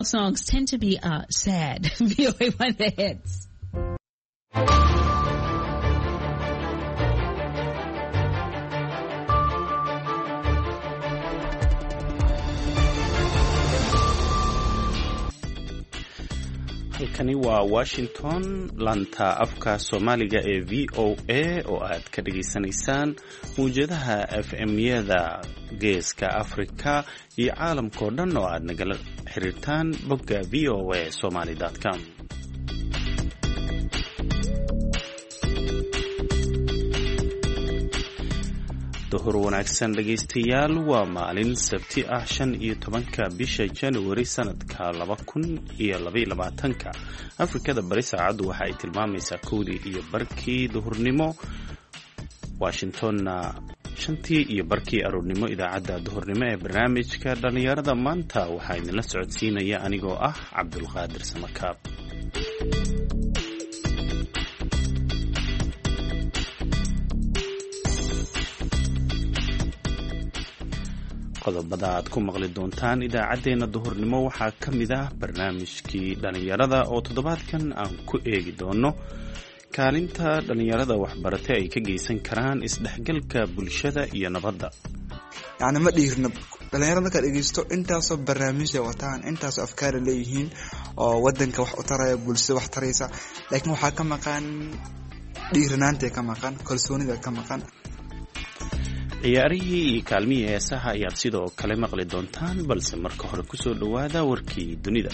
Songs tend to be sad. VOA1 The Hits. halkani waa Washington, lanta afka Soomaaliga ee VOA oo aad ka dhageysanaysaan muujadaha FM-yada Geeska Afrika iyo caalamka oo dhan oo aad nagala xiriirtaan bogga voasomali.com. duhur wanaagsan dhageystayaal, waa maalin sabti ah 15 bisha January sanadka 2022. Afrikada bari saacadu waxa ay tilmaamaysaa 1:00 duhurnimo, Washingtonna 5:00 aroornimo. Idaacadda duhurnimo ee barnaamijka dhalinyarada maanta waxaa idinla socodsiinaya anigoo ah Cabdulqaadir Samakaab. qodobada aad ku maqli doontaan idaacadeena duhurnimo waxaa ka mid ah barnaamijkii dhalinyarada oo toddobaadkan aan ku eegi doono kaalinta dhalinyarada waxbarate ay ka geysan karaan isdhexgalka bulshada iyo nabadda. yani ma dhiirna dhalinyarada markaad dhegeysto intaasoo barnaamijya wataan, intaasoo afkaara leeyihiin oo wadanka wax u taraya, bulshada wax taraysa, laakiin waxaa ka maqan dhiiranaanta, ka maqan kalsoonida, ka maqan. ciyaarihii iyo kaalmihii heesaha ayaad sidoo kale maqli doontaan, balse marka hore kusoo dhowaada warkii dunida.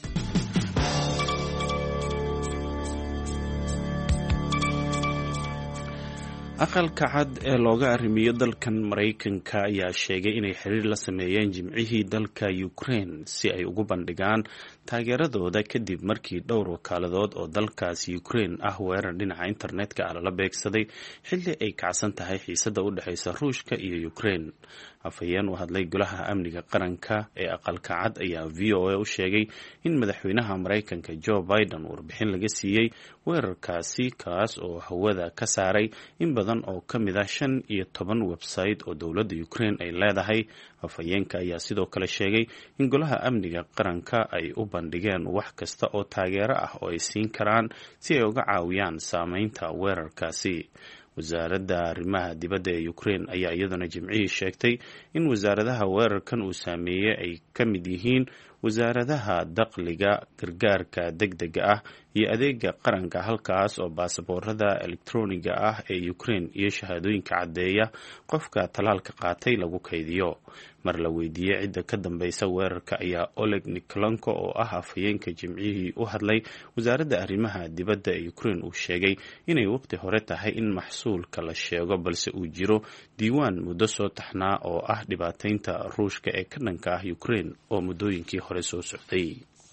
aqalka cad ee looga arrimiyo dalkan Maraykanka ayaa sheegay inay xiriir la sameeyeen jimcihii dalka Ukraine si ay ugu bandhigaan taageeradooda kadib markii dhowr wakaaladood oo dalkaasi Ukraine ah weerar dhinaca internetka ah lala beegsaday xilli ay kacsan tahay xiisada u dhexeysa Ruushka iyo Ukraine. afhayeen u hadlay golaha amniga qaranka ee aqalka cad ayaa VOA u sheegay in madaxweynaha Maraykanka Joe Biden warbixin laga siiyey weerarkaasi, kaas oo hawada ka saaray in badan oo ka mid ah 15 website oo dowladda Ukraine ay leedahay. afhayeenka ayaa sidoo kale sheegay in golaha amniga qaranka ay u bandhigeen wax kasta oo taageero ah oo ay siin karaan si ay uga caawiyaan saameynta weerarkaasi. wasaaradda arrimaha dibadda ee Ukraine ayaa iyaduna jimcihii sheegtay in wasaaradaha weerarkan uu saameeyey ay ka mid yihiin wasaaradaha dakhliga, gargaarka degdega ah iyo adeega qaranka, halkaas oo baasaboorada elektroniga ah ee Ukraine iyo shahaadooyinka caddeeya qofka talaalka qaatay lagu kaydiyo. mar la weydiiyey cidda ka dambeysa weerarka ayaa Oleg Nikolenko oo ah afhayeenka jimcihii u hadlay wasaaradda arrimaha dibadda ee Ukraine uu sheegay inay waqti hore tahay in maxsuulka la sheego, balse uu jiro diiwaan muddo soo taxnaa oo ah dhibaateynta Ruushka ee ka dhanka ah Ukraine oo muddooyinkii hore soo socday.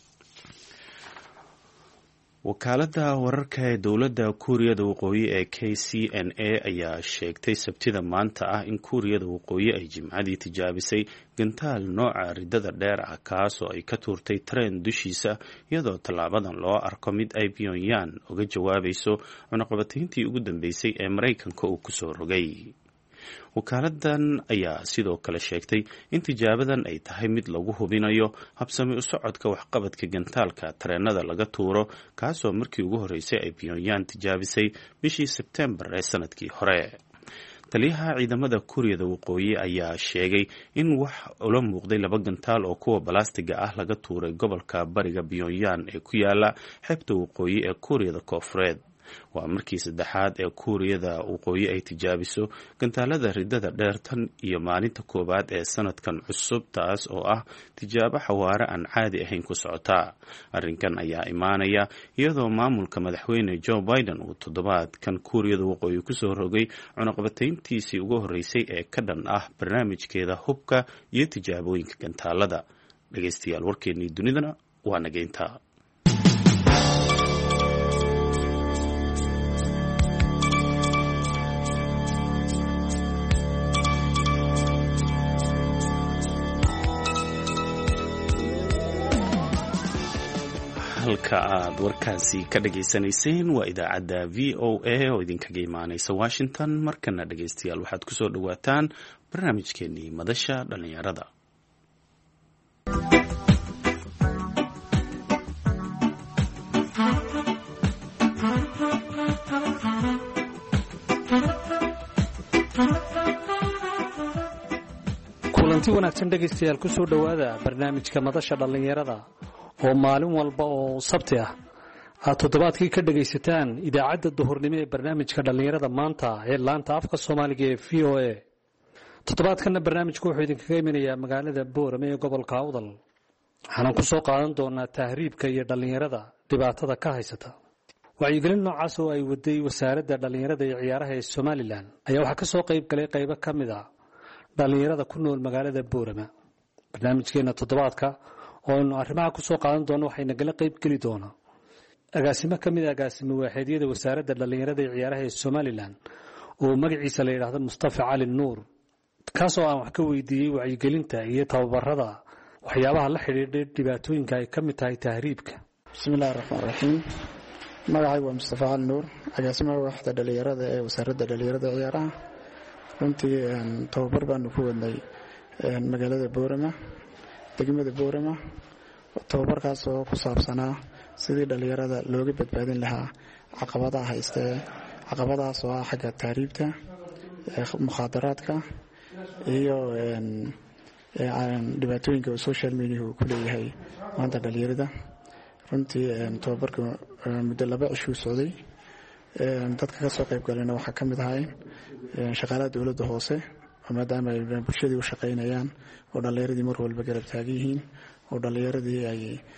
wakaaladda wararka ee dowladda Kuuriyada Waqooyi ee KCNA ayaa sheegtay sabtida maanta ah in Kuuriyada Waqooyi ay jimcadii tijaabisay gantaal nooca ridada dheer ah, kaas oo ay ka tuurtay tareen dushiisa, iyadoo tallaabadan loo arko mid ay Pyongyang uga jawaabayso cunaqabatayntii ugu dambeysay ee Maraykanka uu kusoo rogay. wakaaladan ayaa sidoo kale sheegtay in tijaabadan ay tahay mid lagu hubinayo habsami u socodka waxqabadka gantaalka tareenada laga tuuro, kaasoo markii ugu horeysay ay Pyongyang tijaabisay bishii Sebtembar ee sanadkii hore. taliyaha ciidamada Kuuriyada Waqooyi ayaa sheegay in wax ula muuqday 2 gantaal oo kuwa balaastiga ah laga tuuray gobolka bariga Pyongyang ee ku yaala xeebta waqooyi ee Kuuriyada Koonfureed. waa markii saddexaad ee Kuuriyada Waqooyi ay tijaabiso gantaalada ridada dheer tan iyo maalinta koowaad ee sanadkan cusub, taas oo ah tijaabo xawaare aan caadi ahayn ku socota. arrinkan ayaa imaanaya iyadoo maamulka madaxweyne Joe Biden uu toddobaadkan Kuuriyada Waqooyi kusoo rogay cunaqabatayntiisii ugu horeysay ee ka dhan ah barnaamijkeeda hubka iyo tijaabooyinka gantaalada. dhegeystayaal, warkeennii dunidana waa nageynta. halka aad warkaasi ka dhageysanayseen waa idaacadda VOA oo idinkaga imaanaysa Washington. markana dhegeystayaal, waxaad kusoo dhawaataan barnaamijkeenii madasha dhalinyarada. kulanti wanaagsan dhegaystayaal ku soo dhowaada barnaamijka madasha dhallinyarada oo maalin walba oo sabti ah aad toddobaadkii ka dhegaysataan idaacadda duhurnimo ee barnaamijka dhallinyarada maanta ee laanta afka soomaaliga ee v o a toddobaadkanna barnaamijku wuxuu idinkaga imanayaa magaalada boorame ee gobolka awdal waxaanan ku soo qaadan doonaa tahriibka iyo dhallinyarada dhibaatada ka haysata wacyigelin noocaas oo ay waday wasaaradda dhallinyarada iyo ciyaaraha ee somalilan ayaa waxaa ka soo qayb galay qaybo ka mid a dhallinyarada ku nool magaalada boorama barnaamijkeena toddobaadka oo aynu arrimaha ku soo qaadan doono waxay nagala qayb geli doonaa agaasimo ka mid a agaasimo waaxeedyada wasaaradda dhallinyarada iyo ciyaaraha ee somalilan oo magaciisa la yidhaahdo mustafa cali nuur kaasoo aan wax ka weydiiyey wacyigelinta iyo tababarada waxyaabaha la xidhiidhay dhibaatooyinka ay ka mid tahay tahriibka. bismillahi raxmaan raxiim. magacaygu waa mustafa cali nuur, agaasimaha waaxda dhallinyarada ee wasaaradda dhallinyarada iyo ciyaaraha. runtii tababar baanu ku wadnay magaalada boorama, degmada boorama. tababarkaas oo ku saabsanaa sidii dhallinyarada looga badbaadin lahaa caqabadaha haystee caqabadahaas oo ah xagga tahriibta, mukhaadaraadka iyo dhibaatooyinka social media uu ku leeyahay maanta dhallinyarada. runtii tababarka muddo 2 cishuu socday. dadka ka soo qayb galayna waxaa ka mid ahay shaqaalaha dowladda hoose maadaama ay bulshadii u shaqaynayaan oo dhallinyaradii mar walba garab taagan yihiin oo dhallinyaradii ay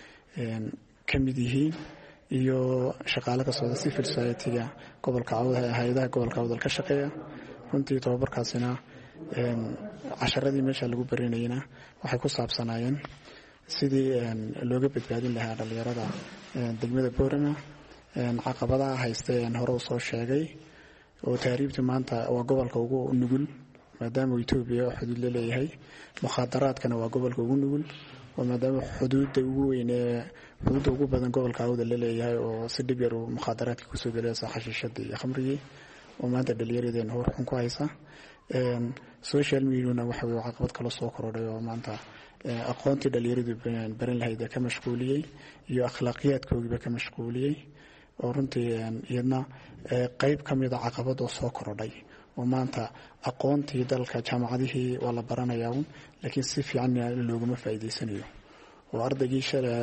ka mid yihiin iyo shaqaale ka socda civil society-ga gobolka Awdal, hay'adaha gobolka Awdal ka shaqeeya. runtii tababarkaasina casharadii meesha lagu barinayna waxay ku saabsanaayeen sidii looga badbaadin lahaa dhallinyarada degmada boorama caqabadaha haystee hore u soo sheegay. oo tahriibta maanta waa gobolka ugu nugul maadaama Itoobiya xuduud la leeyahay. mukhaadaraadkana waa gobolka ugu nugul oo maadaama xuduudda ugu weyn ee xuduudda ugu badan gobolka Awdal la leeyahay oo si dhib yar uu mukhaadaraadka ku soo galaysa xashiishada iyo khamriga oo maanta dhallinyaradeen hor xun ku haysa. social media-na waxa weeye caqabad kala soo korodhay oo maanta aqoontii dhallinyaradu baran lahayd ka mashquuliyay iyo akhlaaqiyadkooda ka mashquuliyay. oo runtii iyadna qayb ka mid ah caqabad oo soo korodhay oo maanta aqoontii dalka jaamacadihii waa la baranayaa laakiin si fiican loogama faa'iideysanayo. oo ardaygii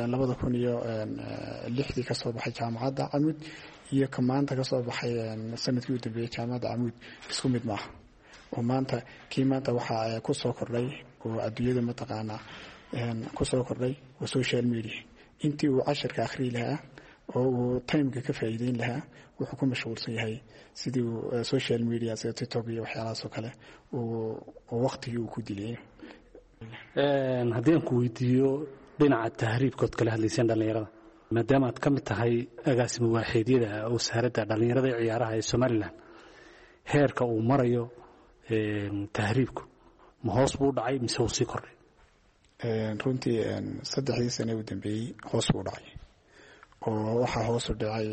2006 ka soo baxay jaamacadda Amuud iyo ka maanta ka soo baxay sanadkii u dambeeyay jaamacadda Amuud isku mid maaha. oo maanta waxa ku soo kordhay oo adduunyada mataqaana ku soo kordhay waa social media. intii uu casharka akhri lahaa oo uu time-ka ka faa'iideyn lahaa wuxuu ku mashquulsan yahay sidii uu social media sida TikTok iyo waxyaalahaas oo kale oo waqtigii uu ku dilay. haddii aan ku weydiiyo dhinaca tahriibkood kala hadlaysaan dhallinyarada maadaama aad ka mid tahay agaasimo waaxeedyada wasaaradda dhallinyarada iyo ciyaaraha ee somalilan heerka uu marayo tahriibku ma hoos buu dhacay mise uu sii kordhay? runtii 3 sano u dambeeyay hoos buu dhacay. oo waxaa hoos u dhacay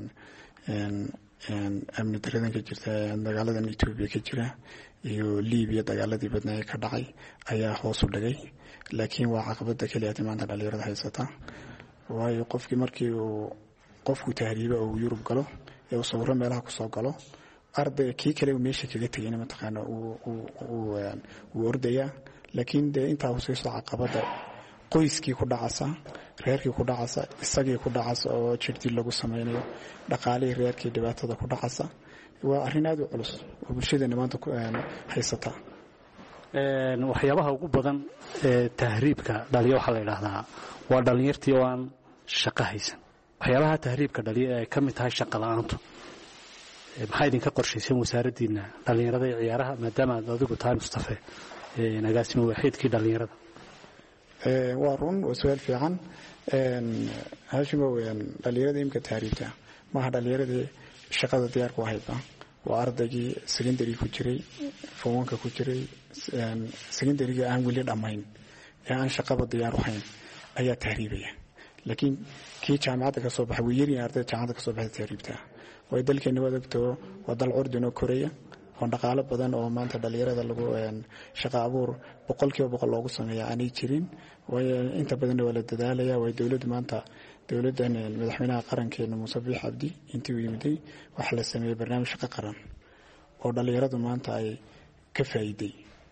amni daradan ka jirta dagaaladan Itoobiya ka jira iyo Liibiya dagaaladii badnaa ka dhacay ayaa hoos u dhigay. laakiin waa caqabada kaliya ee maanta dhallinyarada haysata. waayo qofkii markii uu qofku tahriibo oo Yurub galo ee uu sawiro meelaha ku soo galo arday kii kale uu meesha kaga tagayna mataqaana uu ordaya. laakiin intaa uu soo caqabada qoyskii ku dhacasa, reerkii ku dhacasa, isagii ku dhacasa oo jirti lagu sameeyo dhaqaalihii reerkii dhibaatada ku dhacasa. waa arrin aad u culus oo bulshada maanta haysata. waxyaabaha ugu badan ee tahriibka dhaliya waxa la yiraahdaa waa dhalinyartii oo aan shaqo haysan. waxyaabaha tahriibka dhaliya ay ka mid tahay shaqo la'aantu. maxay idinka qorshaysan wasaaraddiina dhallinyarada iyo ciyaaraha maadaama aad adigu tahay Mustafa agaasimo waaxeedkii dhallinyarada? waa run waa su'aal fiican. hashimo dhallinyarada imka tahriibta maaha dhallinyaradii shaqada diyaar ku ahayd. waa ardaygii secondary ku jiray, fowanka ku jiray, secondary-ga aan weli dhammayn ee aan shaqaba diyaar u hayn ayaa tahriibaya. laakiin kii jaamacadda ka soo baxay way yar yihiin ardayda jaamacadda ka soo baxay tahriibta. way dalkeena wadagto waa dal curdin oo koreya oo dhaqaale badan oo maanta dhalinyarada lagu shaqo abuur 100% loogu sameeyo aanay jirin. way inta badan waa la dadaalaya. way dawladda maanta dawladdan madaxweynaha qarankeena Muuse Biixi Cabdi intii uu yimiday waxa la sameeyay barnaamij shaqo qaran oo dhalinyaradu maanta ay ka faa'iiday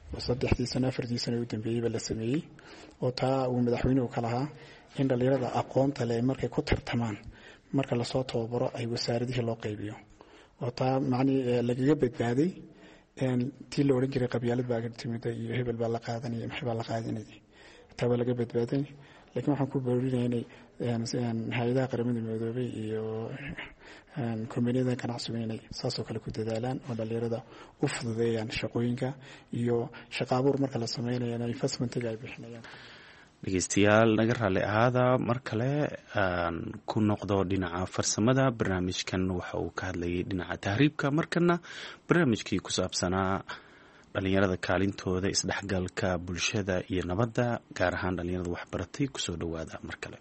oo 3 sano 4 sano u dambeeyay la sameeyay oo taa uu madaxweynuhu ka lahaa in dhalinyarada aqoonta leh markay ku tartamaan marka la soo tababaro ay wasaaradihii loo qaybiyo oo taa macni lagaga badbaaday tii la oran jiray qabyaalad baa timid iyo hebel baa la qaadanaya maxay baa la qaadanayay taa waa laga badbaaday laakiin waxaan ku boorinaynay hay'adaha qaramada midoobay iyo kombiniyada ganacsiga inay saasoo kale ku dadaalaan oo dhalinyarada u fududeeyaan shaqooyinka iyo shaqo abuur marka la sameynayo investmentiga ay bixinayaan. dhegeystayaal naga raalli ahaada mar kale aan ku noqdo dhinaca farsamada. barnaamijkan waxa uu ka hadlayay dhinaca tahriibka, markana barnaamijkii ku saabsanaa dhalinyarada kaalintooda isdhexgalka bulshada iyo nabadda, gaar ahaan dhalinyarada waxbaratay. kusoo dhawaada mar kale.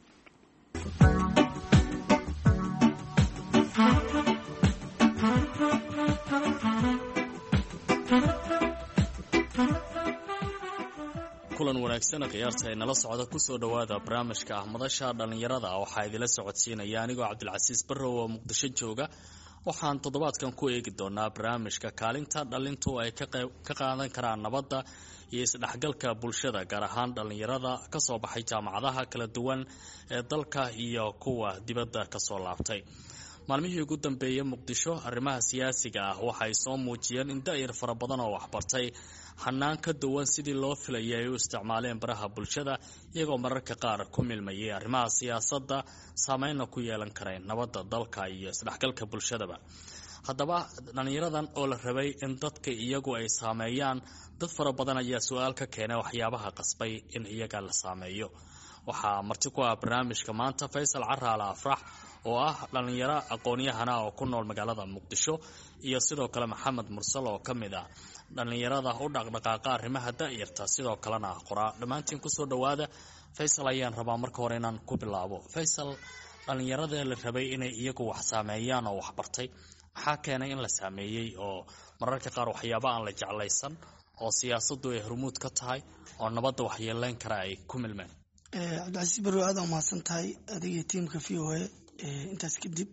kulan wanaagsan khiyaarta ay nala socda kusoo dhawaada barnaamijka madasha dhalinyarada. waxaa idila socodsiinaya anigoo cabdilcasiis barrow oo muqdisho jooga. waxaan toddobaadkan ku eegi doonaa barnaamijka kaalinta dhalintu ay ka qaadan karaan nabadda iyo isdhexgalka bulshada, gaar ahaan dhalinyarada kasoo baxay jaamacadaha kala duwan ee dalka iyo kuwa dibadda kasoo laabtay. maalmihii ugu dambeeyay muqdisho arrimaha siyaasiga ah waxay soo muujiyeen in da'yar fara badan oo waxbartay hanaan ka duwan sidii loo filayay ay u isticmaaleen baraha bulshada, iyagoo mararka qaar ku milmayay arrimaha siyaasadda, saameynna ku yeelan kareen nabadda dalka iyo isdhexgalka bulshadaba. haddaba dhalinyaradan oo la rabay in dadka iyagu ay saameeyaan, dad fara badan ayaa su-aal ka keenay waxyaabaha qasbay in iyaga la saameeyo. waxaa marti ku ah barnaamijka maanta Faysal Caraale Afrax oo ah dhalinyaro aqoon-yahana oo ku nool magaalada Muqdisho, iyo sidoo kale Maxamed Mursal oo ka mid ah dhalinyarada u dhaqdhaqaaqa arrimaha da'yarta, sidoo kalena qoraa. dhammaantiin kusoo dhawaada. Faysal ayaan rabaa marka hore inaan ku bilaabo. Faysal, dhalinyarada la rabay inay iyagu wax saameeyaan oo wax bartay, maxaa keenay in la saameeyay oo mararka qaar waxyaabo aan la jeclaysan oo siyaasaddu ay hormuud ka tahay oo nabadda waxyeelayn kara ay ku milmeen? cabdilcasiis barrow, aad umahadsan tahay adiga iyo tiimka VOA. intaas kadib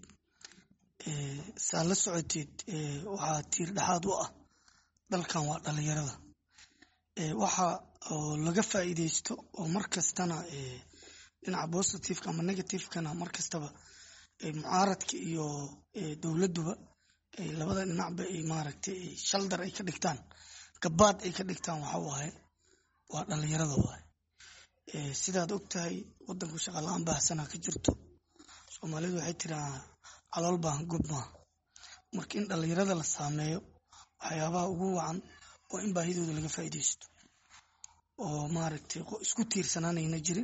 saa la socoteed waxaa tiir dhexaad u ah dalkan waa dhalinyarada. waxa oo laga faa'iidaysto oo markastana dhinaca positiveka ama negativekana markastaba mucaaradka iyo dowladuba labada dhinacba ay maaragtay shaldar ay ka dhigtaan, gabaad ay ka dhigtaan. waxa waaye waa dhalinyarada waaye. sidaad ogtahay wadanku shaqa la-aan baahsana ka jirto. soomaalidu waxay tiraa calool baahan gob maaha. marka in dhalinyarada la saameeyo waxyaabaha ugu wacan waa in baahidooda laga faa'iidaysto oo maaragtay isku tiirsanaanayna jirin,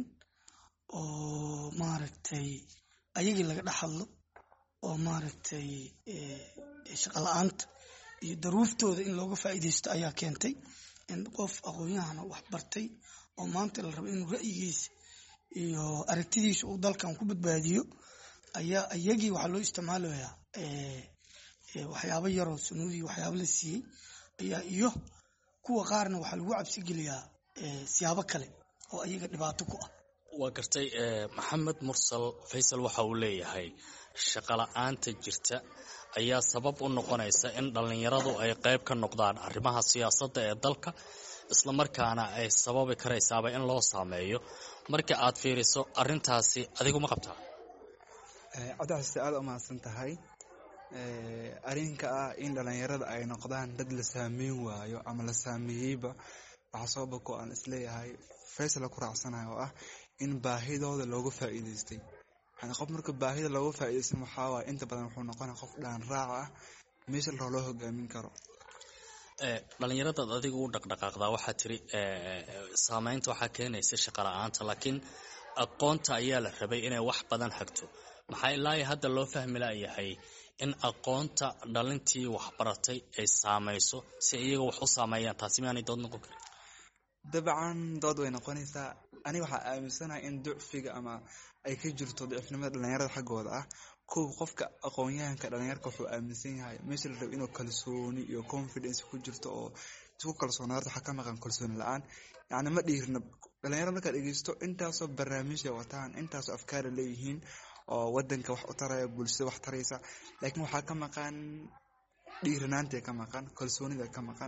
oo maaragtay ayagii laga dhex hadlo, oo maaragtay shaqa la-aanta iyo daruuftooda in looga faa'iidaysto ayaa keentay in qof aqoon-yahana wax bartay oo maanta la rabo inuu ra'yigiisa iyo aragtidiisa uu dalkan ku badbaadiyo, ayaa iyagii waxaa loo isticmaalayaa waxyaabo yaroo sunuudii waxyaabo la siiyey ayaa, iyo kuwa qaarna waxaa lagu cabsi geliyaa siyaabo kale oo ayaga dhibaato ku ah. waa gartay. Maxamed Mursal, Faysal waxa uu leeyahay shaqa la-aanta jirta ayaa sabab u noqonaysa in dhalinyaradu ay qayb ka noqdaan arrimaha siyaasadda ee dalka, isla markaana ay sababi karaysaaba in loo saameeyo. marka aad fiiriso arrintaasi adigu ma qabtaa? cabdicasiis aad umahadsan tahay. arrinka ah in dhalinyarada ay noqdaan dad la saameyn waayo ama la saameeyeyba, waxaa sababa ko aan isleeyahay Faysal ku raacsanayo oo ah in baahidooda looga faa'iidaystay. yani qof marka baahida looga faa'iidaystay waxaa waaye inta badan wuxuu noqonaa qof dhaan raac ah, meesha loo hogaamin karo. dhalinyarada adigu u dhaqdhaqaaqdaa waxaa tiri saameynta waxaa keenaysa shaqa la-aanta, laakiin aqoonta ayaa la rabay inay wax badan hagto. maxaa ilaa hadda loo fahmi layahay in aqoonta dhalintii waxbaratay ay saamayso si iyaga wax u saameeyaan? taasi miyaanay dood noqon karin? dabcan dood way noqonaysaa. aniga waxaa aaminsanahay in ducfiga ama ay ka jirto ducifnimada dhalinyarada xaggooda ah. kow, qofka aqoon-yahanka dhalinyarka wuxuu aaminsan yahay meesha la rabo inuu kalsooni iyo confidence ku jirto oo isku kalsoonaado. waxaa ka maqan kalsooni la-aan. yani ma dhiirna dhalinyarada markaad dhegeysto intaasoo barnaamijya wataan, intaasoo afkaara leeyihiin oo wadanka wax u taraya, bulshada wax taraysa, laakiin waxaa ka maqan dhiiranaanta ka maqan, kalsoonida ka maqan.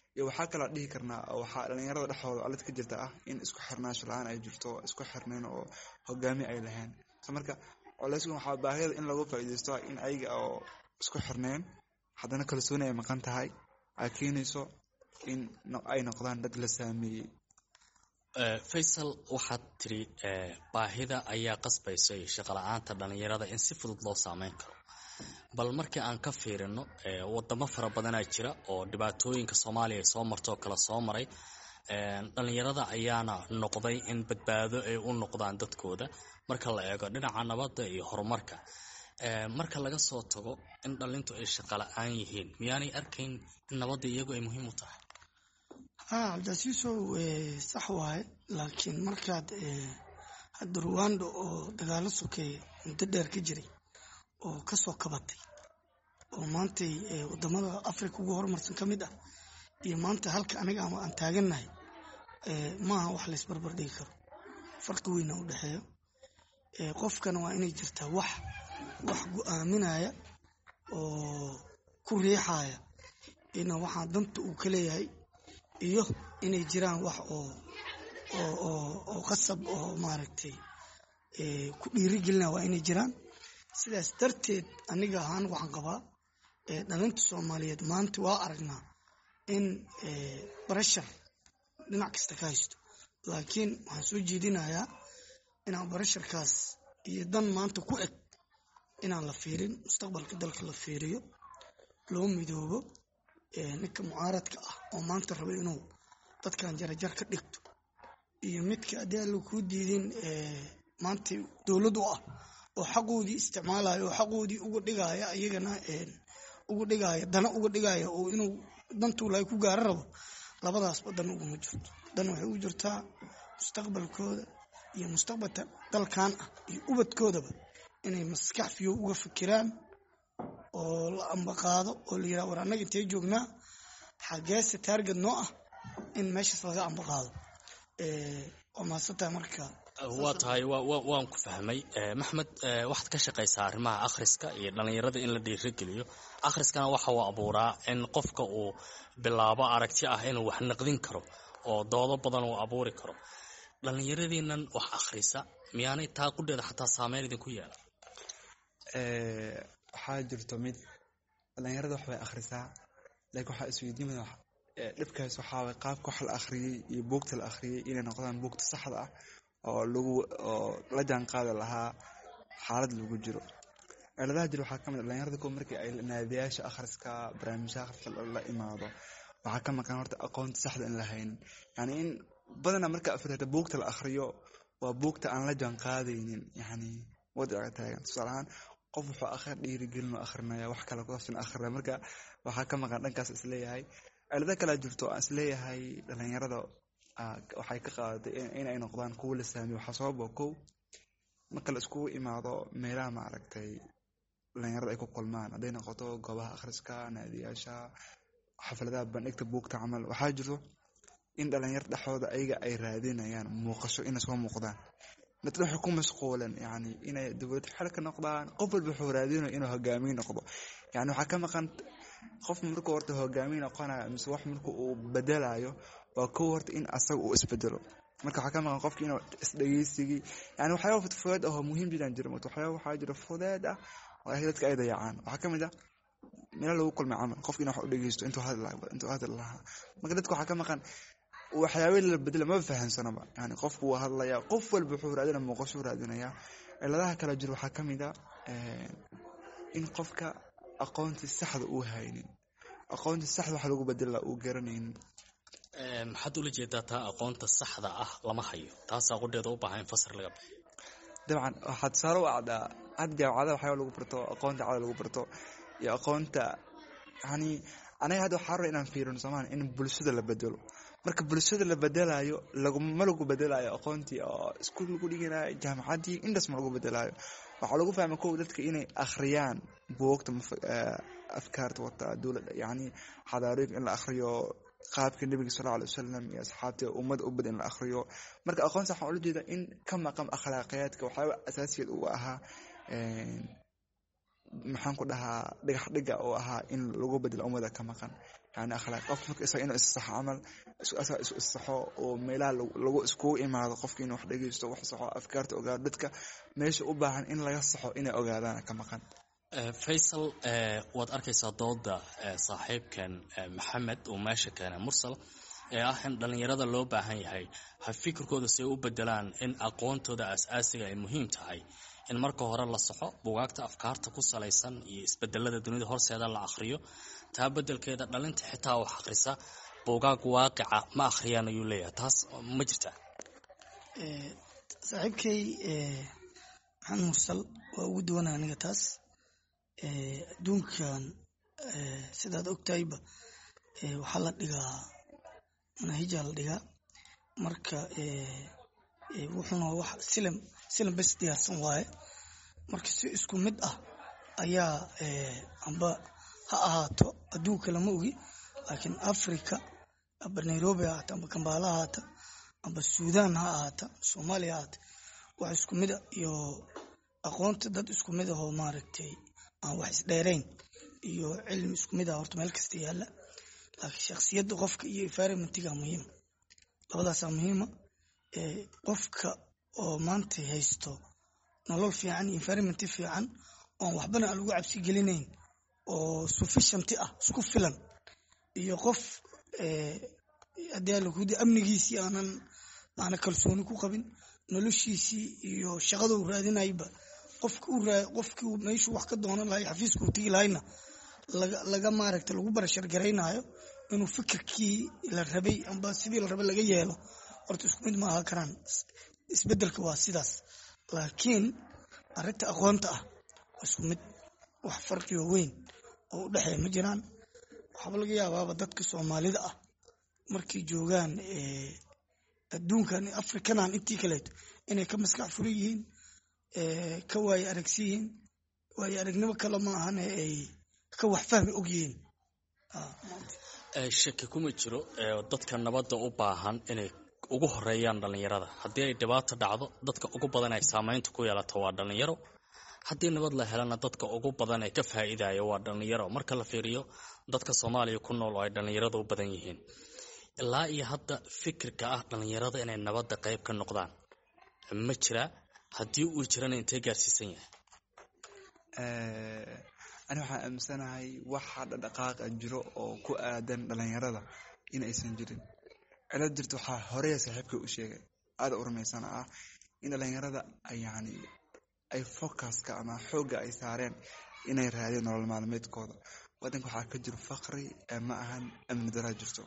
iyo waxaa kaloo dhihi karnaa waxaa dhalinyarada dhexdooda alid ka jirta ah in isku xirnaansho la-aan ay jirto, isku xirnayn oo hogaami ay lahayn. marka culayskan waxaa baahida in lagu faa'iidaysto in ayaga oo isku xirnayn haddana kalsooni ay maqan tahay ay keenayso in ay noqdaan dad la saameeyey. Faysal, waxaad tiri baahida ayaa qasbaysay shaqo la-aanta dhalinyarada in si fudud loo saameyn karo. bal markii aan ka fiirino wadamo fara badanaa jira oo dhibaatooyinka Soomaaliya soo marto kala soo maray, dhalinyarada ayaana noqday in badbaado ay u noqdaan dadkooda marka la eego dhinaca nabadda iyo horumarka. marka laga soo tago in dhalintu ay shaqo la-aan yihiin, miyaanay arkayn in nabadda iyagu ay muhiim u tahay? cabdicasiisow sax waaye, laakiin markaad hadda Rwanda oo dagaalo sokeeye muddo dheer ka jiray oo kasoo kabatay oo maantay wadamada Afrika ugu horumarsan ka mid ah iyo maanta halka aniga aan taagannahay maaha wax la isbarbar dhigi karo. farqi weyn u dhexeeyo. qofkana waa inay jirtaa wax go'aaminaya oo ku riixaya in waxa danta uu ka leeyahay iyo inay jiraan wax oo qasab oo maaragtay ku dhiirigelina waa inay jiraan. sidaas darteed aniga ahaan waxaan qabaa dhalinta Soomaaliyeed maanta waa aragnaa in barashar dhinac kasta ka haysto, laakiin waxaan soo jeedinayaa inaan barasharkaas iyo dan maanta ku eg inaan la fiirin, mustaqbalka dalka la fiiriyo, loo midoobo. ninka mucaaradka ah oo maanta raba inuu dadkan jarajar ka dhigto iyo midka adeeg ku diidin maanta dawladdu ah oo xaqoodii isticmaalayo oo xaqoodii uga dhigaya iyagana uga dhigaya dana uga dhigaya oo inuu dantu lay ku gaar rabo, labadaas badan ugu jirto. dan waxay u jirtaa mustaqbalkooda iyo mustaqbalka dalkan ah iyo ubadkoodaba inay maskax fiyo uga fikiraan oo la ambaqaado oo la yiraahdo war anaga intee joognaa, xageesa target noo ah in meeshaas laga ambaqaado. oo maasata marka waa tahay waan ku fahmay. Maxmed, waxaad ka shaqaysaa arrimaha akhriska iyo dhalinyarada in la dhiirigeliyo. akhriskana waxa uu abuuraa in qofka uu bilaabo aragti ah inuu wax naqdin karo oo doodo badan uu abuuri karo. dhalinyaradiinan wax akhrisa miyaanay taa qudheeda xataa saameyn idinku yeelan? waxaa jirto mid dhalinyarada wax bay akhrisaa, laakiin waxaa isweydiinaya dhibkaas waxaa way qaabka wax la akhriyay iyo buugta la akhriyay inay noqdaan buugta saxda ah oo la jaan qaadi lahaa xaalad lagu jiro. ciladaha jira waxaa kamid dhalinyarada kuwa markii ay naadiyaasha akhriska barnaamijyada akhriska la imaado waxaa ka maqan horta aqoonta saxda in la hayn. yani in badanaa marka afrita buugta la akhriyo waa buugta aan la jaan qaadaynin yani wadaca taagan. tusaale ahaan qof wuxuu akhri dhiirigelin oo akhrinaya wax kale ku saabsan akhrinaya, marka waxaa ka maqan dhankaas isleeyahay. cilada kale jirto aan isleeyahay dhalinyarada waxay ka qaadatay inay noqdaan kuwa la saamiyo. waxaa sababa kow marka la iskugu imaado meelaha maaragtay dhalinyarada ay ku kulmaan, hadday noqoto goobaha akhriska, naadiyaasha, xafladaha bandhigta buugta camal, waxaa jirto in dhalinyar dhexdooda ayaga ay raadinayaan muuqasho inay soo muuqdaan. dadka waxay ku mashquulan yani inay dawlad xil ka noqdaan. qof walba wuxuu raadinayo inuu hogaamiye noqdo. yani waxaa ka maqan qof markuu horta hogaamiye noqonayo mise wax markuu uu bedelayo waa kow horta in asaga uu isbedelo. marka waxaa ka maqan qofki inuu isdhegeysigii yani waxyaaba fudeed ah oo muhiim jidaan jira. waxaa jira fudeed ah oo dadka ay dayacaan. waxaa kamid ah meel lagu kulmay camal qofki inuu wax u dhegeysto intuu hadal lahaa. marka dadka waxaa ka maqan waxyaabo la bedelo ma fahansanaba. yani qofku waa hadlaya, qof walba wuxuu raadinaya muuqasho raadinaya. ciladaha kala jira waxaa kamid ah in qofka aqoonti saxda uu haynin, aqoonti saxda wax lagu bedela uu garanaynin. maxaad ula jeedaa taa aqoonta saxda ah lama hayo? taasaa qudheeda u baahan in fasir laga bixiyo. dabcan waxaad saaro u acdaa had jaamacada waxyaaba lagu barto, aqoonta cada lagu barto iyo aqoonta yani anaga hadda waxaa rabaa inaan fiirino Soomaaliya in bulshada la bedelo. marka bulshada la bedelayo ma lagu bedelayo aqoontii oo iskuul lagu dhiganayo jaamacadii intaas ma lagu bedelayo. waxaa lagu fahmaa kow dadka inay akhriyaan buugta afkaarta wata dowladda, yani xadaarooyinka in la akhriyo, qaabka nabiga sallallahu alayhi wasallam iyo asxaabta ummad u badan la akhriyo. marka aqoonta waxaan ula jeedaa in ka maqan akhlaaqiyadka waxyaaba asaasiyeed uu ahaa maxaan ku dhahaa dhagax dhiga oo ahaa in lagu bedelo ummada ka maqan. yani akhlaaq qof marka isaga inuu issaxo camal isu issaxo oo meelaha lagu iskugu imaado qofka inuu wax dhegeysto wax saxo afkaarta ogaado dadka meesha u baahan in laga saxo inay ogaadaan ka maqan. Faysal, waad arkaysaa dooda saaxiibkan Maxamed oo meesha keenay Mursal ee ah in dhalinyarada loo baahan yahay fikirkooda si ay u bedelaan in aqoontooda asaasiga ay muhiim tahay in marka hore la saxo buugaagta afkaarta ku salaysan iyo isbedelada dunida horseeda la akhriyo taa bedelkeeda dhalinta xitaa wax akhrisa buugaag waaqica ma akhriyaan ayuu leeyahay. taas ma jirtaa? saaxiibkay maxamed Mursal waa ugu duwanaa aniga taas. adduunkan sidaad ogtahayba waxaa la dhigaa manahija la dhigaa marka wuxuuna wax silam bes diyaarsan waaye marka si isku mid ah ayaa amba ha ahaato adduunka lama ogi laakiin Africa amba Nairobi ha ahaato amba Kampala ha ahaato amba Suudaan ha ahaato Soomaaliya ha ahaato wax isku mid ah iyo aqoonta dad isku mid ah oo maaragtay aan wax isdheerayn iyo cilmi isku mid ah horta meel kasta yaala laakiin shakhsiyadda qofka iyo environmentiga muhiim labadaas muhiima. qofka oo maanta haysto nolol fiican iyo environment fiican oo waxbana aan lagu cabsi gelinayn oo sufficient ah isku filan iyo qof adaalku amnigiisii aan kalsooni ku qabin noloshiisii iyo shaqada uu raadinayba qofkii meeshuu wax ka doonan lahay xafiiska uu tigi lahayna laga maaragta lagu barashar garaynayo inuu fikirkii la rabay amba sidii la rabay laga yeelo horta isku mid ma aha karaan. isbedelka waa sidaas laakiin arrinta aqoonta ah isku mid wax farqiyo weyn oo u dhexeeya ma jiraan. waxaaba laga yaabaaba dadka Soomaalida ah markay joogaan adduunkan Afrikanan intii kaleeto inay ka maskax furan yihiin ka waay aragsiyiin waay aragnimo kale ma ahan ay ka wax fahmi og yihiin. shaki kuma jiro dadka nabadda u baahan inay ugu horeeyaan dhalinyarada. haddii ay dhibaato dhacdo dadka ugu badan ay saameynta ku yeelato waa dhalinyaro. haddii nabad la helana dadka ugu badan ay ka faa'iidayo waa dhalinyaro. marka la fiiriyo dadka Soomaaliya ku nool oo ay dhalinyarada u badan yihiin ilaa iyo hadda fikirka ah dhalinyarada inay nabadda qayb ka noqdaan ma jira. haddii uu jirana intee gaarsiisan yahay? ani waxaan aaminsanahay waxa dhaqaaqa jiro oo ku aadan dhalinyarada in aysan jirin. cilad jirto waxaa horeeya saaxiibkay u sheegay aad u rumaysan ah in dhalinyarada ay focuska ama xoogga ay saareen inay raadiyaan nolol maalmeedkooda. wadanka waxaa ka jiro faqri ma ahan amni daraa jirto.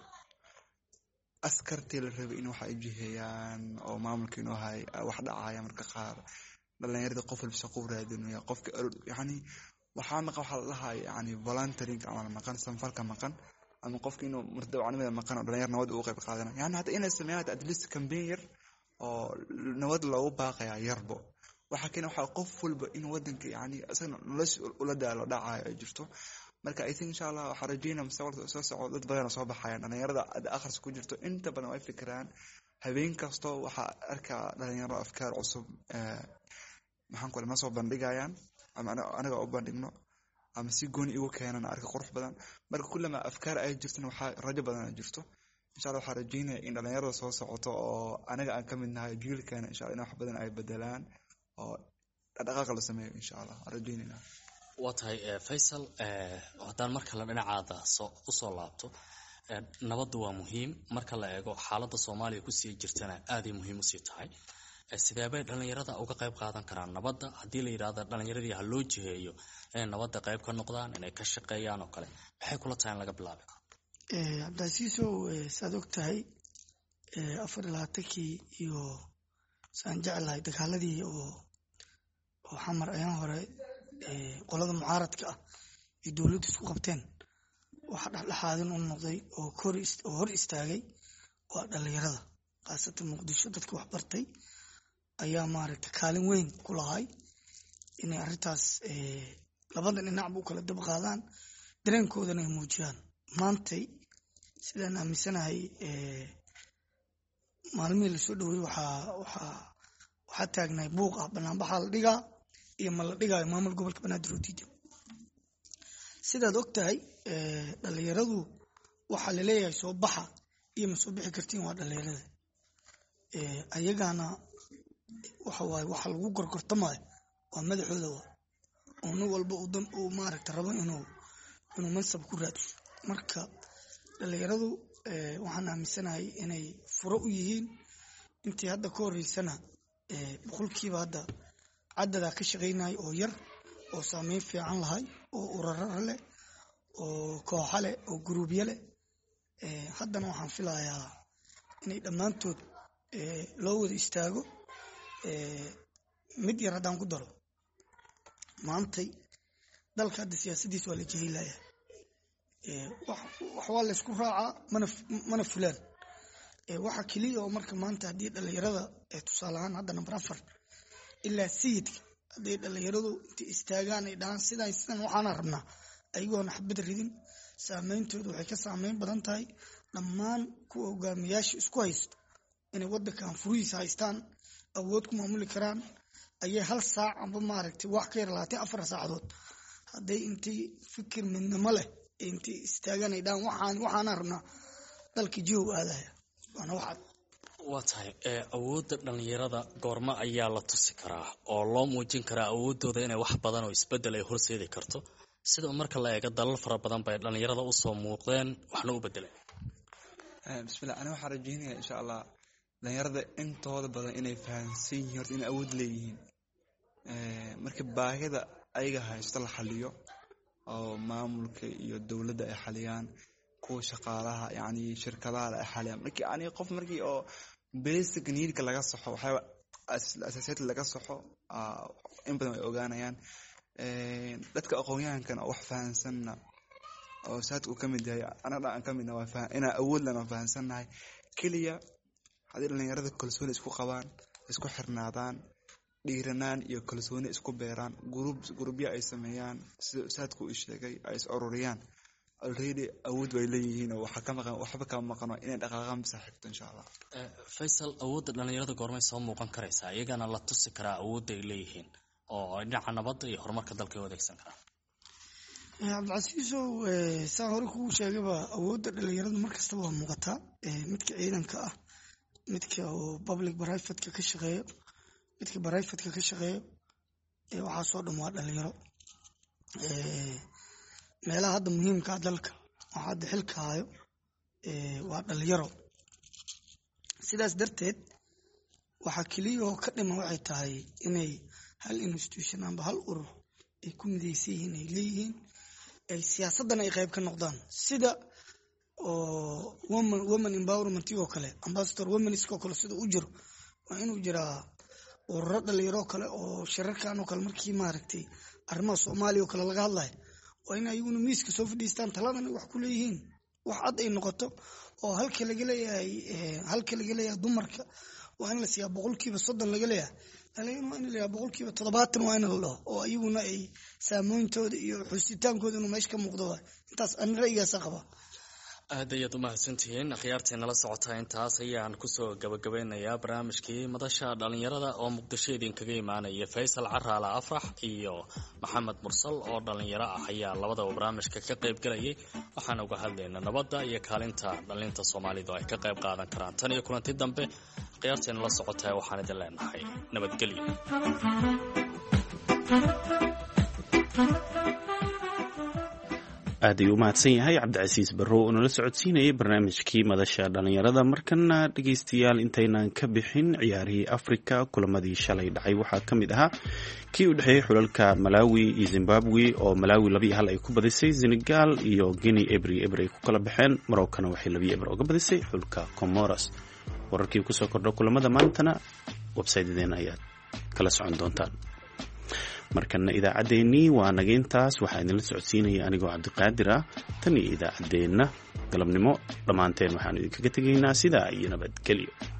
askartii la rabay in waxa ay jiheeyaan oo maamulka inuu hay wax dhacaya marka qaar dhalinyarada qof walba shaqo u raadinaya qofka yani waxaa maqan waxa la dhahay yani volunteering ama maqan sanfalka maqan ama qofka inuu murdawacnimada maqan oo dhalinyar nabad ugu qayb qaadanaya yani hadda inay sameeyaan at least campaign yar oo nabad loogu baaqaya yarbo waxa keenay waxa qof walba in wadanka yani asana nolosh ula daalo dhacayo ay jirto. marka I think insha Allah waxa rajeynaa mustaqbalka soo socdo dad badan oo soo baxayaan dhalinyarada akhris ku jirto inta badan way fikiraan habeen kasto waxa arka dhalinyaro afkaar cusub maxaan ku ma soo bandhigayaan ama anaga u bandhigno ama si gooni igu keenana arka qurux badan. marka kullama afkaar ay jirtana waxa rajo badan jirto insha Allah waxa rajeynaa in dhalinyarada soo socoto oo anaga aan ka mid nahay jiilkeena insha Allah in wax badan ay bedelaan oo dhaqaaqa la sameeyo insha Allah rajeynaa. waa tahay Faysal, haddaan marka la dhinacaada u soo laabto nabaddu waa muhiim. marka la eego xaaladda Soomaaliya kusii jirtana aaday muhiim u sii tahay. sidee bay dhalinyarada uga qayb qaadan karaan nabadda haddii la yidhaahdo dhalinyaradii ha loo jiheeyo inay nabadda qayb ka noqdaan inay ka shaqeeyaan oo kale maxay kula tahay in laga bilaabi karo? cabdicasiisow saad og tahay 24kii iyo saan jeclahay dagaaladii oo xamar ayaan hore qolada mucaaradka ah iyo dowladda isku qabteen waxa dhexdhexaadin u noqday oo hor istaagay waa dhalinyarada khaasatan Muqdisho dadka wax bartay ayaa maaragtay kaalin weyn ku lahay inay arrintaas labada dhinacba u kala dab qaadaan dareenkoodana ay muujiyaan. maantay sidaan aaminsanahay maalmihii lasoo dhaweeyey waxaa taagnaay buuq ah banaanbaxaa la dhigaa iyo ma la dhigaayo maamul gobolka Banaadir oo diidan. sidaad og tahay dhalinyaradu waxaa laleeyahay soo baxa iyo ma soo bixi kartiin waa dhalinyarada ayagana waxa waaye waxa lagu gorgortamayo waa madaxooda waa oo nin walba uu maaragta rabo inuu mansab ku raadso marka dhalinyaradu waxaan aaminsanahay inay furo u yihiin intii hadda ka horeysana boqolkiiba hadda cadadaa ka shaqaynaya oo yar oo saameyn fiican lahay oo urarara leh oo kooxa leh oo guruubya leh haddana waxaan filayaa inay dhammaantood loo wada istaago mid yar haddaan ku daro maantay dalka hadda siyaasadiis waa la jehilaya wax waa laysku raacaa mana fulaan waxa keliya oo marka maanta haddii dhalinyarada tusaale ahaan hadda number 4 ilaa sayidka hadday dhalinyaradu intay istaagaan ay dhahaan sidan waxaana rabnaa ayagoona xabad ridin saameyntoodu waxay ka saameyn badan tahay dhammaan kuwa hogaamiyaasha isku haysto inay wadankan furihiisa haystaan awood ku maamuli karaan ayay 1 saac amba maaragtay wax ka yar 24 saacadood hadday intay fikir midnimo leh intay istaagaan ay dhahaan waxaana rabnaa dalka jihow aadaya waana waxaad waa tahay awoodda dhalinyarada goorma ayaa la tusi karaa oo loo muujin karaa awoodooda inay wax badan oo isbedel ay horseedi karto sida marka la eego dalal fara badan bay dhalinyarada u soo muuqdeen waxna u bedeleen bismillah ana waxaan rajaynayaa insha Allah dhalinyarada intooda badan inay fahansan yihiin horta inay awood leeyihiin marka baahida ayaga haysto la xaliyo oo maamulka iyo dawladda ay xaliyaan kuwa shaqaalaha yani shirkadaha ay xaliyaan markii ani qof markii oo basic needka laga saxo waxa asaasiyad laga saxo in badan ay ogaanayaan dadka aqoonyahankan wax fahansanna oo saad u kamid yahay anaga aan kamidna waa ina awood lana fahansanahay kaliya hadii dhalinyarada kalsooni isku qabaan isku xirnaadaan dhiiranaan iyo kalsooni isku beeraan group ay sameeyaan sida saadku u sheegay ay is ururiyaan already awood way leeyihiin oo waxa ka maqan waxba ka maqano inay dhaqaaqaan saaxiibta insha Allah Faisal awoodda dhalinyarada goormay soo muuqan karaysaa iyagana la tusi karaa awood ay leeyihiin oo dhinaca nabadda iyo horumarka dalka ay adeegsan karaan Cabdilcasiis saa hore ku sheegayba awoodda dhalinyarada markasta waa muuqataa midka ciidanka ah midka oo public private ka shaqeeyo midka private ka shaqeeyo waxa soo dhamaa dhalinyaro meelaha hadda muhiimka ah dalka waxa hadda xilka hayo waa dhalinyaro sidaas darteed waxa kaliya oo ka dhiman waxay tahay inay hal institution amba hal urur ay ku midaysan yihiin ay leeyihiin ay siyaasaddan ay qayb ka noqdaan sida oo women empowerment oo kale ambassador women oo kale sida u jiro waa inuu jiraa ururo dhalinyaro kale oo shirarkan oo kale markii maaragtay arrimaha Soomaaliya oo kale laga hadlayo waa in ayaguna miiska soo fadhiistaan taladan wax ku leeyihiin wax cad ay noqoto oo halka laga leeyahay dumarka waa in la siiyaa 30% laga leeyahay dhalinyaro waa in la leeyahay 70% waa in la dhaho oo ayaguna ay saameyntooda iyo xusitaankooda inuu meesha ka muuqdo intaas aan ra'yigaas qaba aad ayaad u mahadsantihiin akhyaarteena la socotaa intaas ayaan kusoo gabagabeynayaa barnaamijkii madasha dhalinyarada oo muqdisho idinkaga imaanaya Faisal Caraala Afrax iyo Maxamed Mursal oo dhalinyaro ah ayaa labadaba barnaamijka ka qayb galayay waxaan uga hadlaynaa nabadda iyo kaalinta dhalinta Soomaalidu ay ka qayb qaadan karaan tan iyo kulanti dambe akhyaarteena la socotaa waxaan idin leenahay nabadgelyo aad ayuu u mahadsan yahay Cabdicasiis Barrow oo nala socodsiinayay barnaamijkii madasha dhalinyarada markana dhageystayaal intaynan ka bixin ciyaarihii Afrika kulamadii shalay dhacay waxaa ka mid ahaa kii u dhaxeeyay xulalka Malawi iyo Zimbabwe oo Malawi 2-1 ay ku badisay Senegal iyo Guinea Ebre ay ku kala baxeen Morocco waxay 2-1 uga badisay xulka Comoros wararkii ku soo kordhay kulamada maantana website-deena ayaad kala socon doontaan markana idaacadeennii waa nageyntaas waxaa idinla socodsiinaya anigoo Cabdiqaadir ah tan iyo idaacadeena galabnimo dhammaanteen waxaan idinkaga tegaynaa sidaa iyo nabadgelyo